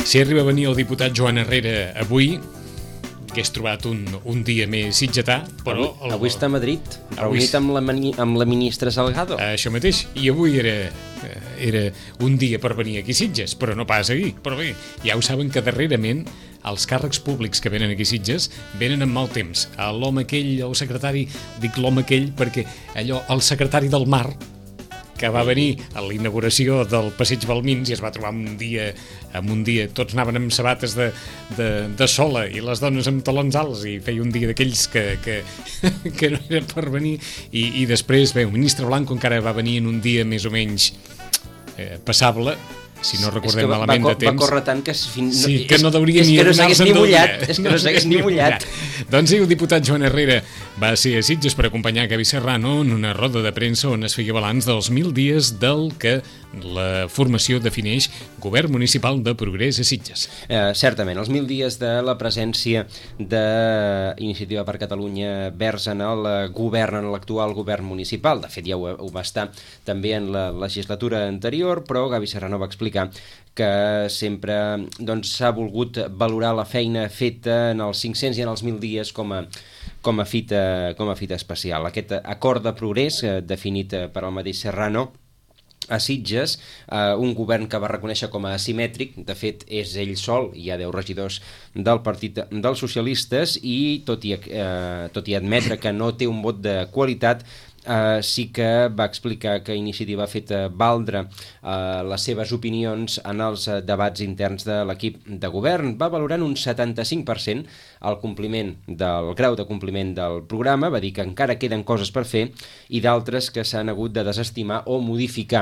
Si arriba a venir el diputat Joan Herrera avui, que és trobat un dia més sitgetà, però... Avui està a Madrid, reunit amb la ministra Salgado. Això mateix, i avui era un dia per venir aquí a Sitges, però no pas aquí. Però bé, ja ho saben que darrerament els càrrecs públics que venen aquí a Sitges venen amb mal temps. L'home aquell, el secretari, dic l'home aquell perquè allò, el secretari del Mar, que va venir a la inauguració del Passeig Balmins i es va trobar un dia, tots anaven amb sabates de sola i les dones amb talons alts, i feia un dia d'aquells que no era per venir, i després, bé, el ministre Blanco encara va venir en un dia més o menys passable, si no recordem malament de temps. Va córrer tant que... que no hauria ni anar-se'n del dia. És que no s'hagués ni mullat. Doncs sí, el diputat Joan Herrera va ser a Sitges per acompanyar Gavi Serrano en una roda de premsa on es feia balanç dels 1000 dies del que la formació defineix Govern Municipal de Progrés a Sitges. Certament, els 1000 dies de la presència d'Iniciativa per Catalunya Verds en l'actual govern municipal. De fet, ja ho va estar també en la legislatura anterior, però Gavi Serrano va explicar que sempre s'ha volgut valorar la feina feta en els 500 i en els 1000 dies com a fita especial. Aquest acord de progrés definit per al mateix Serrano a Sitges, un govern que va reconèixer com a asimètric, de fet és ell sol, hi ha 10 regidors del Partit dels Socialistes, i tot i admetre que no té un vot de qualitat, sí que va explicar que Iniciativa ha fet valdre les seves opinions en els debats interns de l'equip de govern. Va valorar en un 75% el grau de compliment del programa, va dir que encara queden coses per fer i d'altres que s'han hagut de desestimar o modificar.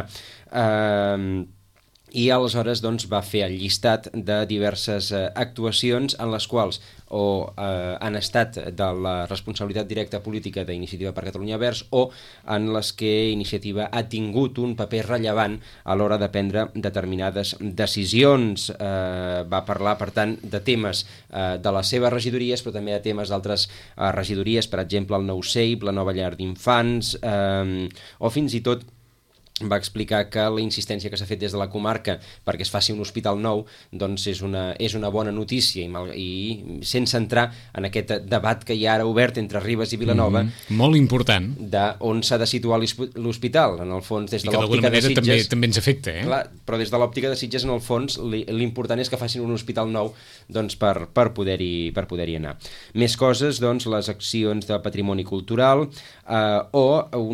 I aleshores va fer el llistat de diverses actuacions en les quals han estat de la responsabilitat directa política d'Iniciativa per Catalunya Verds o en les que Iniciativa ha tingut un paper rellevant a l'hora de prendre determinades decisions. Va parlar, per tant, de temes de les seves regidories, però també de temes d'altres regidories, per exemple, el Nou CEIP, la nova llar d'infants, o fins i tot va explicar que la insistència que s'ha fet des de la comarca perquè es faci un hospital nou és una bona notícia, i sense entrar en aquest debat que hi ha ara obert entre Ribes i Vilanova, molt important, d'on s'ha de situar l'hospital. En el fons, des de l'òptica de Sitges també ens afecta, clar, però des de l'òptica de Sitges, en el fons, l'important és que facin un hospital nou per poder-hi anar. Més coses, les accions de patrimoni cultural, o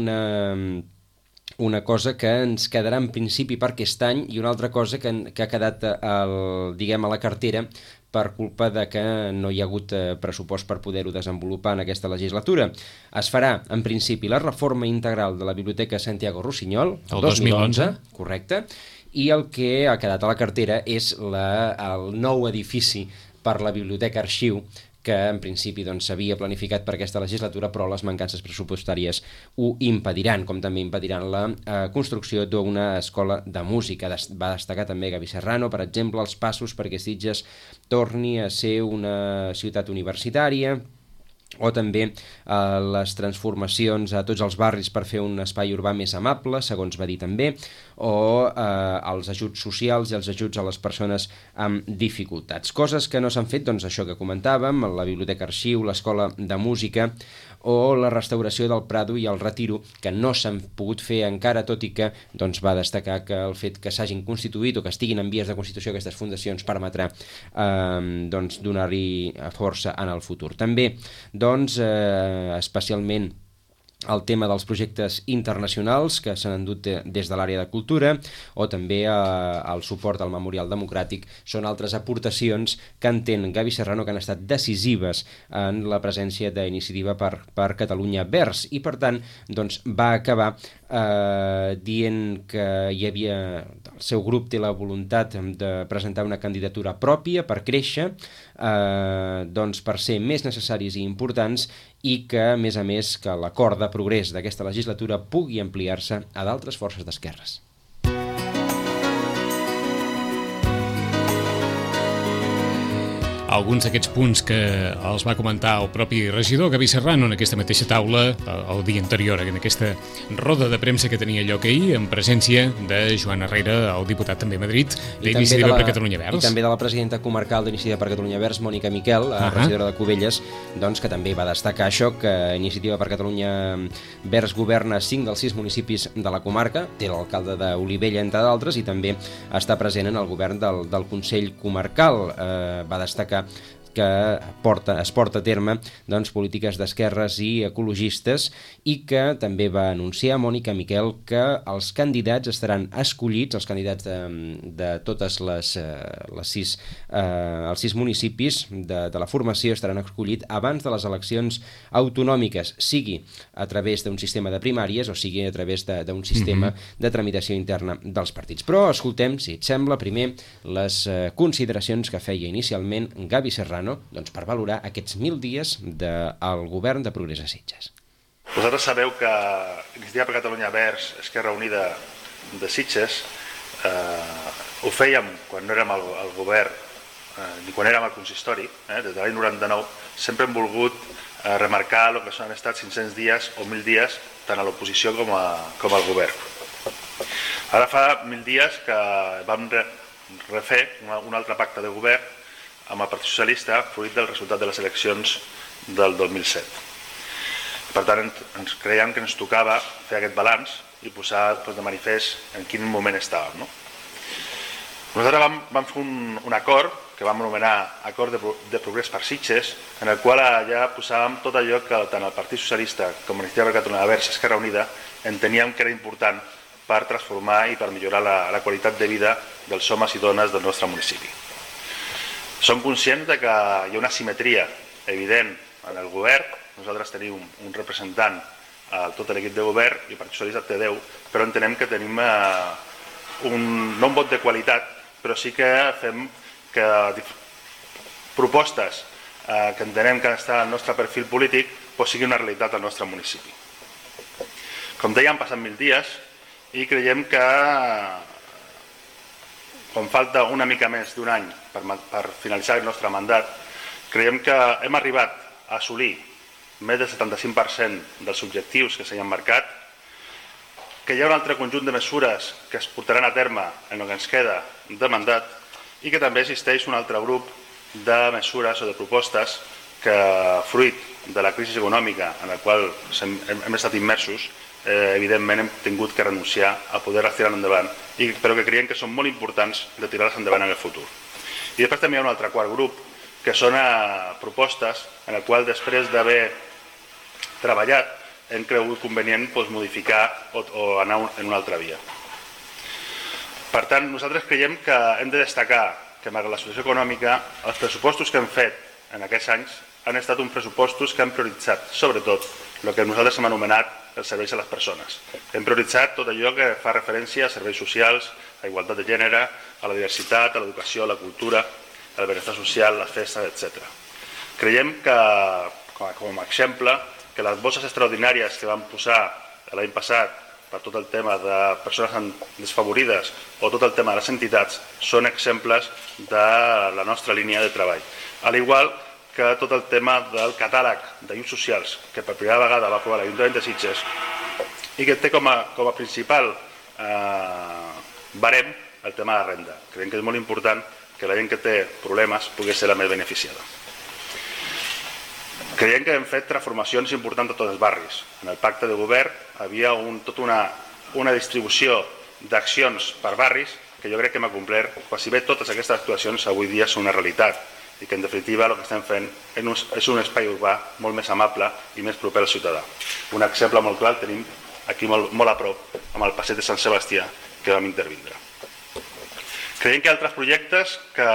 una cosa que ens quedarà en principi per aquest any, i una altra cosa que ha quedat a la cartera per culpa de que no hi ha hagut pressupost per poder-ho desenvolupar en aquesta legislatura. Es farà, en principi, la reforma integral de la Biblioteca Santiago Rossinyol, el 2011, correcte, i el que ha quedat a la cartera és el nou edifici per la Biblioteca Arxiu, que en principi s'havia planificat per aquesta legislatura, però les mancances pressupostàries ho impediran, com també impediran la construcció d'una escola de música. Va destacar també Gavi Serrano, per exemple, els passos perquè Sitges torni a ser una ciutat universitària, o també les transformacions a tots els barris per fer un espai urbà més amable, segons va dir també, o els ajuts socials i els ajuts a les persones amb dificultats. Coses que no s'han fet, això que comentàvem, la Biblioteca Arxiu, l'escola de música, o la restauració del Prado i el Retiro, que no s'han pogut fer encara, tot i que va destacar que el fet que s'hagin constituït o que estiguin en vies de constitució aquestes fundacions permetrà donar-hi força en el futur. També, especialment el tema dels projectes internacionals que s'han endut des de l'àrea de cultura, o també el suport al Memorial Democràtic, són altres aportacions que entén Gavi Serrano que han estat decisives en la presència d'Iniciativa per Catalunya Verds, i per tant va acabar dient que el seu grup té la voluntat de presentar una candidatura pròpia per créixer, per ser més necessaris i importants, i que, a més, que l'acord de progrés d'aquesta legislatura pugui ampliar-se a d'altres forces d'esquerres. alguns d'aquests punts que els va comentar el propi regidor Gavi Serrano en aquesta mateixa taula el dia anterior, en aquesta roda de premsa que tenia lloc ahir, en presència de Joan Herrera, el diputat també a Madrid, d'Iniciativa per Catalunya Verds. I també de la presidenta comarcal d'Iniciativa per Catalunya Verds, Mònica Miquel, regidora de Cubelles, doncs, que també va destacar això, que Iniciativa per Catalunya Verds governa 5 dels 6 municipis de la comarca, té l'alcalde d'Olivella, entre d'altres, i també està present en el govern del Consell Comarcal. Va destacar que es porta a terme doncs, polítiques d'esquerres i ecologistes, i que també va anunciar Mònica Miquel que els candidats estaran escollits, els candidats de totes els 6 municipis de la formació estaran escollits abans de les eleccions autonòmiques, sigui a través d'un sistema de primàries o sigui a través d'un sistema de tramitació interna dels partits. Però escoltem, si et sembla, primer les consideracions que feia inicialment Gavi Serrano, doncs, per valorar aquests 1.000 dies del govern de Progrés a Sitges. Vosaltres sabeu que Iniciativa per Catalunya Verds, Esquerra Unida de Sitges, ho fèiem quan no érem al govern ni quan érem al consistori, des de l'any 99, sempre hem volgut remarcar el que han estat 500 dies o 1.000 dies tant a l'oposició com al govern. Ara fa 1.000 dies que vam refer un altre pacte de govern amb el Partit Socialista, fruit del resultat de les eleccions del 2007. Per tant, ens creiem que ens tocava fer aquest balanç i posar de manifest en quin moment estàvem. Nosaltres vam fer un acord que vam anomenar Acord de Progrés per Sitges, en el qual ja posàvem tot allò que tant el Partit Socialista com Iniciativa per Catalunya Verds, Esquerra Unida, enteníem que era important per transformar i per millorar la qualitat de vida dels homes i dones del nostre municipi. Som conscients que hi ha una simetria evident en el govern. Nosaltres tenim un representant a tot l'equip de govern i el Partit Socialista té 10, però entenem que tenim no un vot de qualitat, però sí que fem que propostes que entenem que estan al nostre perfil polític siguin una realitat al nostre municipi. Com deia, han passat 1.000 dies i creiem que quan falta una mica més d'un any per finalitzar el nostre mandat, creiem que hem arribat a assolir més del 75% dels objectius que s'han marcat, que hi ha un altre conjunt de mesures que es portaran a terme en el que ens queda de mandat i que també existeix un altre grup de mesures o de propostes que, fruit de la crisi econòmica en la qual hem estat immersos, evidentment hem tingut que renunciar a poder tirar endavant, però que creiem que són molt importants de tirar-les endavant en el futur. I després també hi ha un altre quart grup, que són propostes en el qual després d'haver treballat hem cregut convenient modificar o anar en una altra via. Per tant, nosaltres creiem que hem de destacar que, malgrat la situació econòmica, els pressupostos que hem fet en aquests anys han estat uns pressupostos que han prioritzat, sobretot, el que nosaltres hem anomenat els serveis a les persones. Hem prioritzat tot allò que fa referència a serveis socials, a igualtat de gènere, a la diversitat, a l'educació, a la cultura, al benestar social, les festes, etc. Creiem que, com a exemple, que les bosses extraordinàries que vam posar l'any passat per tot el tema de persones desfavorides o tot el tema de les entitats són exemples de la nostra línia de treball. Al igual que tot el tema del catàleg d'ajuts socials que per primera vegada va aprovar l'Ajuntament de Sitges i que té com a principal barem el tema de la renda. Creiem que és molt important que la gent que té problemes pugui ser la més beneficiada. Creiem que hem fet transformacions importants a tots els barris. En el pacte de govern havia tota una distribució d'accions per barris que jo crec que hem complert. Quasi bé totes aquestes actuacions avui dia són una realitat i que en definitiva el que estem fent és un espai urbà molt més amable i més proper al ciutadà. Un exemple molt clar el tenim aquí molt a prop amb el passeig de Sant Sebastià que vam intervindre. Creiem que hi ha altres projectes que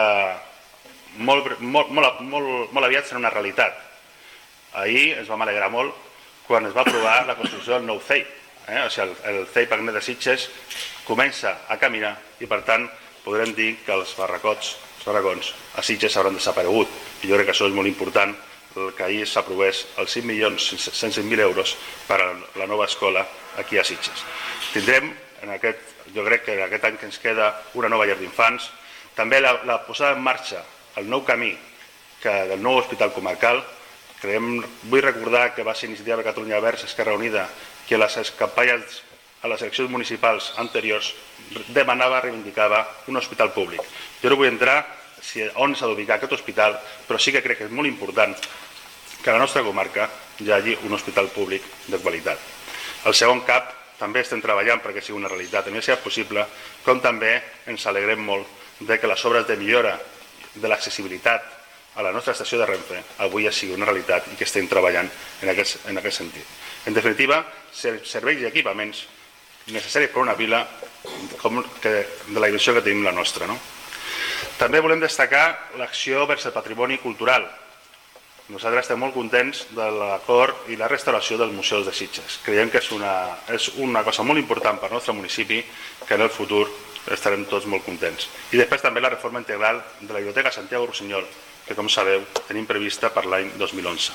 molt aviat seran una realitat. Ahir ens vam alegrar molt quan es va aprovar la construcció del nou CEIP. O sigui, el CEIP Agnet de Sitges comença a caminar i per tant podrem dir que els barracons a Sitges hauran desaparegut. I jo crec que això és molt important, que ahir s'aprovés els 5.105.000 euros per a la nova escola aquí a Sitges. Tindrem, jo crec que aquest any que ens queda, una nova llar d'infants, també la posada en marxa, el nou camí que del nou hospital comarcal. Vull recordar que va ser Iniciativa per Catalunya Verds, Esquerra Unida, que a les campanyes, a les eleccions municipals anteriors demanava, reivindicava un hospital públic. Jo no vull entrar on s'ha d'ubicar aquest hospital, però sí que crec que és molt important que a la nostra comarca hi hagi un hospital públic de qualitat. Al segon CAP també estem treballant perquè sigui una realitat, a més si és possible, com també ens alegrem molt de que les obres de millora de l'accessibilitat a la nostra estació de Renfe avui ja sigui una realitat i que estem treballant en aquest sentit. En definitiva, serveis i equipaments necessaris per una vila de la dimensió que tenim la nostra. També volem destacar l'acció vers el patrimoni cultural. Nosaltres estem molt contents de l'acord i la restauració dels museus de Sitges. Creiem que és una cosa molt important per al nostre municipi, que en el futur estarem tots molt contents. I després també la reforma integral de la Biblioteca Santiago Rossinyol, que com sabeu tenim prevista per l'any 2011.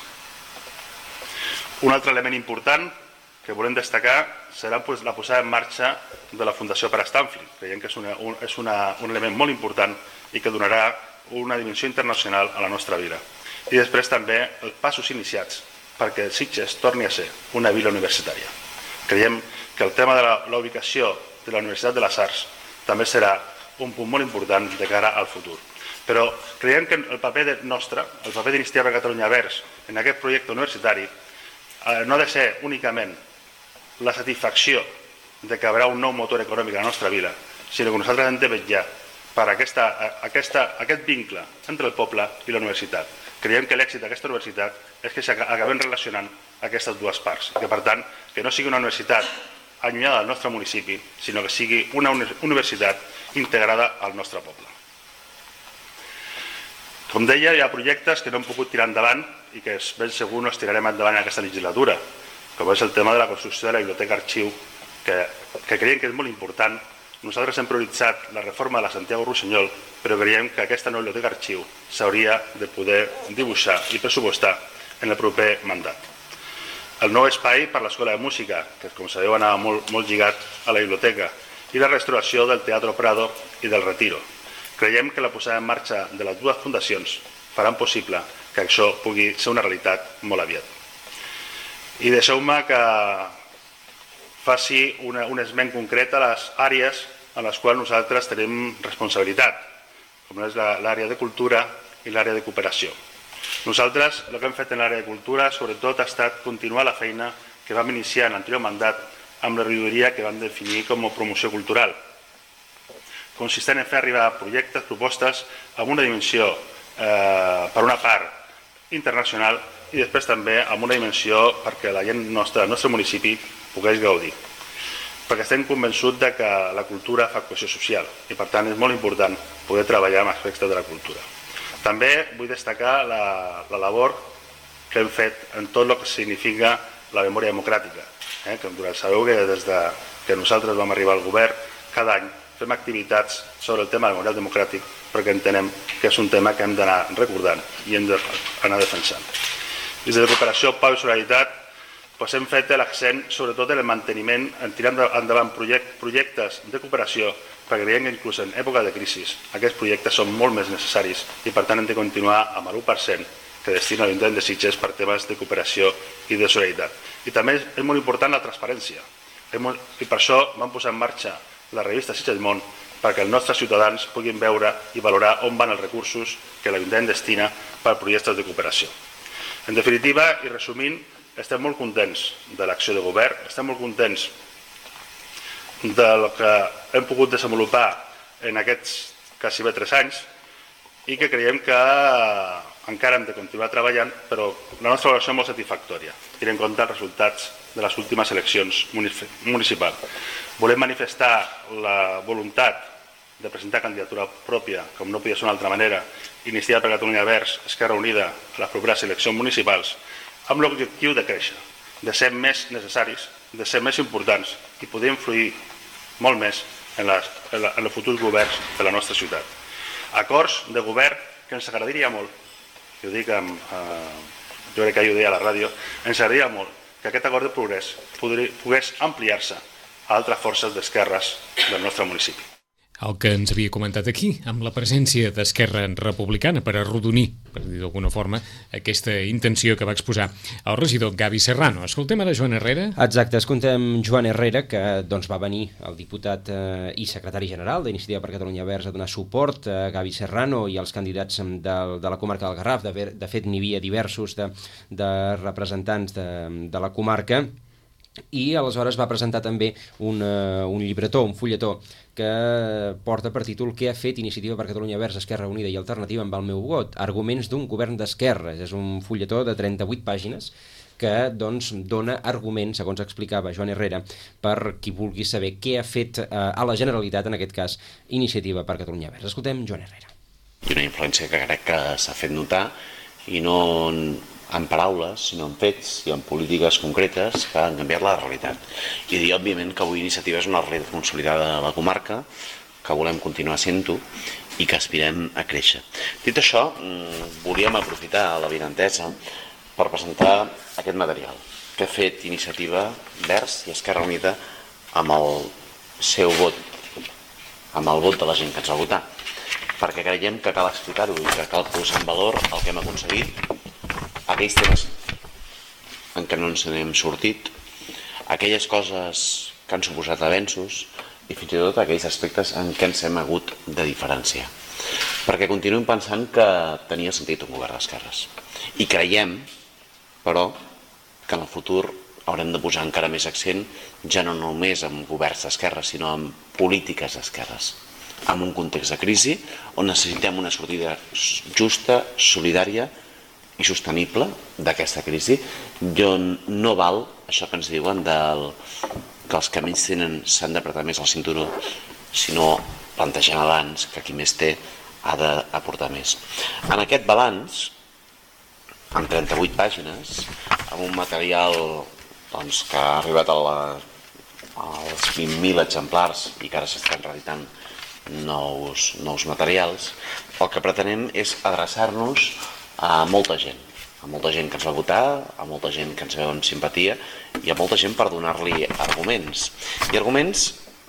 Un altre element important que volem destacar serà la posada en marxa de la Fundació Per Stanfield. Creiem que és un element molt important i que donarà una dimensió internacional a la nostra vila. I després també els passos iniciats perquè Sitges torni a ser una vila universitària. Creiem que el tema de la ubicació de la Universitat de les Arts també serà un punt molt important de cara al futur. Però creiem que el paper nostre, el paper d'Iniciativa per Catalunya Verds en aquest projecte universitari no ha de ser únicament la satisfacció de que hi haurà un nou motor econòmic a la nostra vila, sinó que nosaltres hem de vetllar per aquest vincle entre el poble i la universitat. Creiem que l'èxit d'aquesta universitat és que s'acabem relacionant aquestes dues parts i que, per tant, que no sigui una universitat allunyada del nostre municipi, sinó que sigui una universitat integrada al nostre poble. Com deia, hi ha projectes que no hem pogut tirar endavant i que ben segur no es tirarem endavant en aquesta legislatura, com és el tema de la construcció de la biblioteca arxiu, que creiem que és molt important. Nosaltres hem prioritzat la reforma de la Santiago Rossinyol, però creiem que aquesta nova biblioteca arxiu s'hauria de poder dibuixar i pressupostar en el proper mandat. El nou espai per l'Escola de Música, que com sabeu anava molt lligat a la biblioteca, i la restauració del Teatro Prado i del Retiro. Creiem que la posada en marxa de les dues fundacions faran possible que això pugui ser una realitat molt aviat. I deixeu-me que faci un esment concret a les àrees en les quals nosaltres tenim responsabilitat, com és l'àrea de cultura i l'àrea de cooperació. Nosaltres, el que hem fet en l'àrea de cultura, sobretot, ha estat continuar la feina que vam iniciar en l'anterior mandat amb la regidoria que vam definir com a promoció cultural, consistent en fer arribar projectes, propostes amb una dimensió, per una part, internacional i després també amb una dimensió perquè la gent del nostre municipi pogués gaudir. Perquè estem convençuts que la cultura fa cohesió social i per tant és molt important poder treballar amb aspectes de la cultura. També vull destacar la labor que hem fet en tot el que significa la memòria democràtica. Sabeu que des que nosaltres vam arribar al govern, cada any fem activitats sobre el tema del memorial democràtic perquè entenem que és un tema que hem d'anar recordant i hem d'anar defensant. Des de cooperació, pau i solidaritat hem fet l'accent sobretot en el manteniment, en tirar endavant projectes de cooperació perquè creiem que inclús en època de crisi aquests projectes són molt més necessaris i per tant hem de continuar amb l'1% que destina l'Ajuntament de Sitges per temes de cooperació i de solidaritat. I també és molt important la transparència i per això vam posar en marxa la revista Sitges Món perquè els nostres ciutadans puguin veure i valorar on van els recursos que l'Ajuntament destina per projectes de cooperació. En definitiva, i resumint, estem molt contents de l'acció de govern, estem molt contents del que hem pogut desenvolupar en aquests quasi 3 anys i que creiem que encara hem de continuar treballant, però la nostra valoració és molt satisfactòria, tenint en compte els resultats de les últimes eleccions municipals. Volem manifestar la voluntat de presentar candidatura pròpia, com no podia ser d'una altra manera, Iniciativa per Catalunya Verds, Esquerra Unida, a les properes eleccions municipals, amb l'objectiu de créixer, de ser més necessaris, de ser més importants i poder influir molt més en els futurs governs de la nostra ciutat. Acords de govern que ens agradaria molt, jo crec que ahir ho deia a la ràdio, ens agradaria molt que aquest acord de progrés pogués ampliar-se a altres forces d'esquerres del nostre municipi. el que ens havia comentat aquí, amb la presència d'Esquerra Republicana per arrodonir, per dir d'alguna forma, aquesta intenció que va exposar el regidor Gavi Serrano. Escoltem ara Joan Herrera. Exacte, escoltem Joan Herrera, que doncs, va venir el diputat i secretari general d'Iniciativa per Catalunya Verds a donar suport a Gavi Serrano i als candidats de la comarca del Garraf. De fet, n'hi havia diversos de representants de la comarca, i aleshores va presentar també un llibretó, un fulletó, que porta per títol Què ha fet Iniciativa per Catalunya Verds, Esquerra Unida i Alternativa amb el meu vot? Arguments d'un govern d'esquerres. És un fulletó de 38 pàgines que doncs, dona arguments, segons explicava Joan Herrera, per qui vulgui saber què ha fet a la Generalitat, en aquest cas, Iniciativa per Catalunya Verds. Escoltem Joan Herrera. I una influència que crec que s'ha fet notar, i no en paraules, sinó en fets i en polítiques concretes que han canviat la realitat. I dir, òbviament, que avui Iniciativa és una realitat consolidada a la comarca, que volem continuar sent-ho i que aspirem a créixer. Dit això, volíem aprofitar l'avinentesa per presentar aquest material que ha fet Iniciativa Verds i Esquerra Unida amb el seu vot, amb el vot de la gent que ens va votar, perquè creiem que cal explicar-ho i que cal posar en valor el que hem aconseguit, aquells temes en què no ens n'hem sortit, aquelles coses que han suposat avenços i fins i tot aquells aspectes en què ens hem hagut de diferenciar. Perquè continuem pensant que tenia sentit un govern d'esquerres. I creiem, però, que en el futur haurem de posar encara més accent ja no només en governs d'esquerres, sinó en polítiques d'esquerres. En un context de crisi on necessitem una sortida justa, solidària i sostenible d'aquesta crisi, on no val això que ens diuen que els que menys tenen s'han d'apretar més el cinturó, sinó plantegem abans que qui més té ha d'aportar més. En aquest balanç, en 38 pàgines, amb un material doncs, que ha arribat als 20.000 exemplars i que ara s'estan reeditant nous materials, el que pretenem és adreçar-nos a molta gent que ens va votar, a molta gent que ens veu amb simpatia i a molta gent per donar-li arguments. I arguments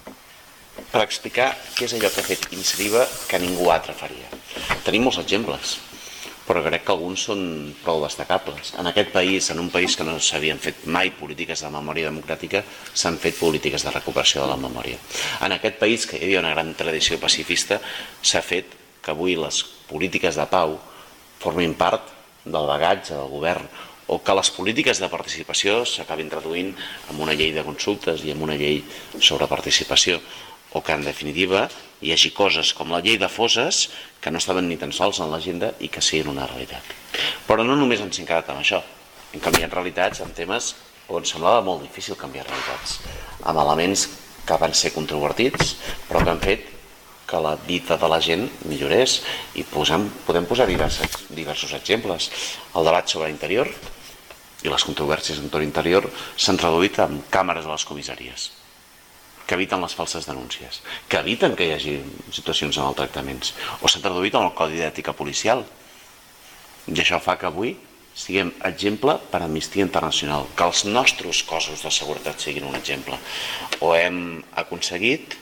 per explicar què és allò que ha fet Iniciativa que ningú altre faria. Tenim molts exemples, però crec que alguns són prou destacables. En aquest país, en un país que no s'havien fet mai polítiques de memòria democràtica, s'han fet polítiques de recuperació de la memòria. En aquest país, que hi havia una gran tradició pacifista, s'ha fet que avui les polítiques de pau formin part del bagatge del govern, o que les polítiques de participació s'acabin traduint en una llei de consultes i en una llei sobre participació, o que en definitiva hi hagi coses com la llei de fosses que no estaven ni tan sols en l'agenda i que siguin una realitat. Però no només ens hem quedat amb això, hem canviat realitats en temes on semblava molt difícil canviar realitats, amb elements que van ser controvertits però que han fet que la vida de la gent millorés, i podem posar diversos exemples. El debat sobre interior i les controvèrsies en torn interior s'han reduït amb càmeres a les comissaries que eviten les falses denúncies, que eviten que hi hagi situacions de maltractaments, o s'ha traduït en el Codi d'Ètica Policial. I això fa que avui siguem exemple per Amnistia Internacional, que els nostres cossos de seguretat siguin un exemple. O hem aconseguit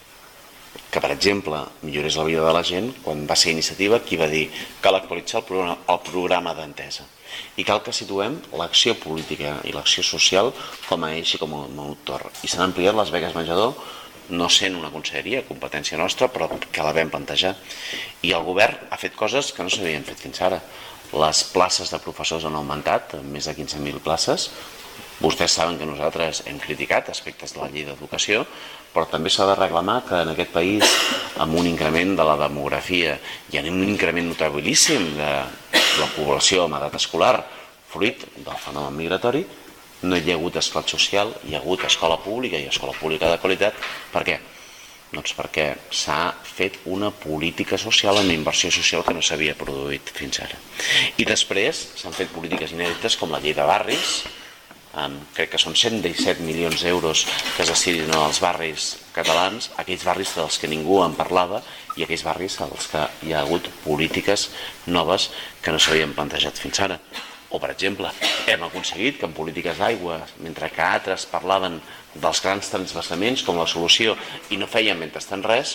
que, per exemple, millorés la vida de la gent quan va ser Iniciativa qui va dir que cal actualitzar el programa d'entesa i cal que situem l'acció política i l'acció social com a eix i com a motor. I s'han ampliat les beques menjador, no sent una conselleria, competència nostra, però que la vam plantejar. I el govern ha fet coses que no s'havien fet fins ara. Les places de professors han augmentat, més de 15.000 places. Vostès saben que nosaltres hem criticat aspectes de la llei d'educació, però també s'ha de reclamar que en aquest país, amb un increment de la demografia i amb un increment notabilíssim de la població amb edat escolar, fruit del fenomen migratori, no hi ha hagut esclat social, hi ha hagut escola pública i escola pública de qualitat. Per què? Doncs perquè s'ha fet una política social, una inversió social que no s'havia produït fins ara. I després s'han fet polítiques inèdites com la llei de barris, crec que són 117 milions d'euros que es destinen als barris catalans, aquells barris dels que ningú en parlava i aquells barris als que hi ha hagut polítiques noves que no s'havien plantejat fins ara. O, per exemple, hem aconseguit que en polítiques d'aigua, mentre que altres parlaven dels grans transvasaments com la solució i no feien mentrestant res,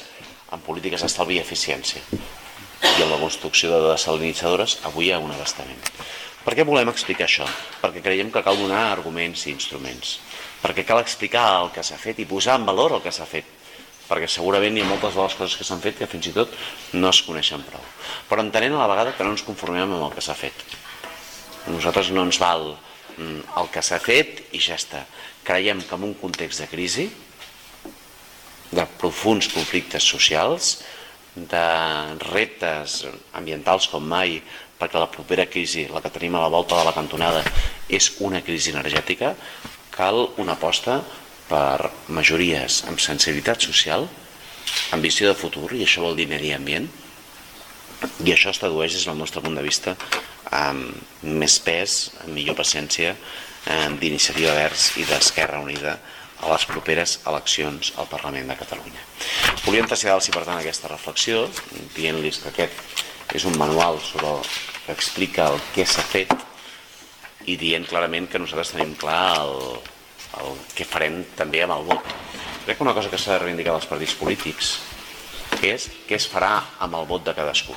en polítiques d'estalvi i eficiència. I en la construcció de desalinitzadores avui hi ha un abastament. Per què volem explicar això? Perquè creiem que cal donar arguments i instruments. Perquè cal explicar el que s'ha fet i posar en valor el que s'ha fet. Perquè segurament hi ha moltes de les coses que s'han fet que fins i tot no es coneixen prou. Però entenent a la vegada que no ens conformem amb el que s'ha fet. A nosaltres no ens val el que s'ha fet i ja està. Creiem que en un context de crisi, de profunds conflictes socials, de reptes ambientals com mai, perquè la propera crisi, la que tenim a la volta de la cantonada, és una crisi energètica, cal una aposta per majories amb sensibilitat social, amb visió de futur, i això vol dir medi ambient, i això es tradueix des del nostre punt de vista amb més pes, amb millor paciència d'Iniciativa Verds i d'Esquerra Unida a les properes eleccions al Parlament de Catalunya. Volíem traslladar-los, per tant, aquesta reflexió, dient-los que aquest és un manual que explica el que s'ha fet i dient clarament que nosaltres tenim clar el que farem també amb el vot. Crec que una cosa que s'ha de reivindicar dels partits polítics és què es farà amb el vot de cadascú.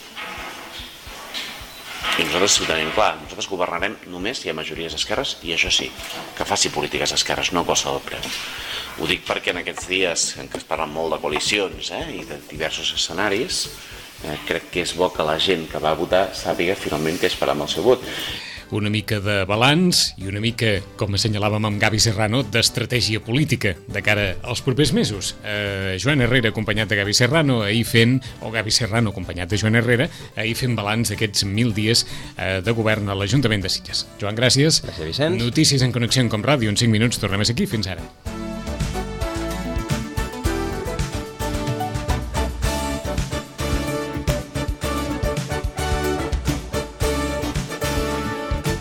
I nosaltres ho tenim clar, nosaltres governarem només si hi ha majories esquerres i això sí, que faci polítiques esquerres, no a qualsevol preu. Ho dic perquè en aquests dies en què es parla molt de coalicions i de diversos escenaris, crec que és bo que la gent que va votar sàpiga finalment què es farà amb el seu vot. Una mica de balanç i una mica, com assenyalàvem amb Gavi Serrano, d'estratègia política de cara als propers mesos. Joan Herrera, acompanyat de Gavi Serrano, o Gavi Serrano, acompanyat de Joan Herrera, ahir fent balanç d'aquests 1.000 dies de govern a l'Ajuntament de Sitges. Joan, gràcies. Gràcies, Vicenç. Notícies en Connexió en Com Ràdio. En 5 minuts tornem a ser aquí. Fins ara.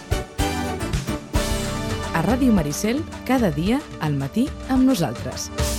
A Ràdio Maricel, cada dia al matí amb nosaltres.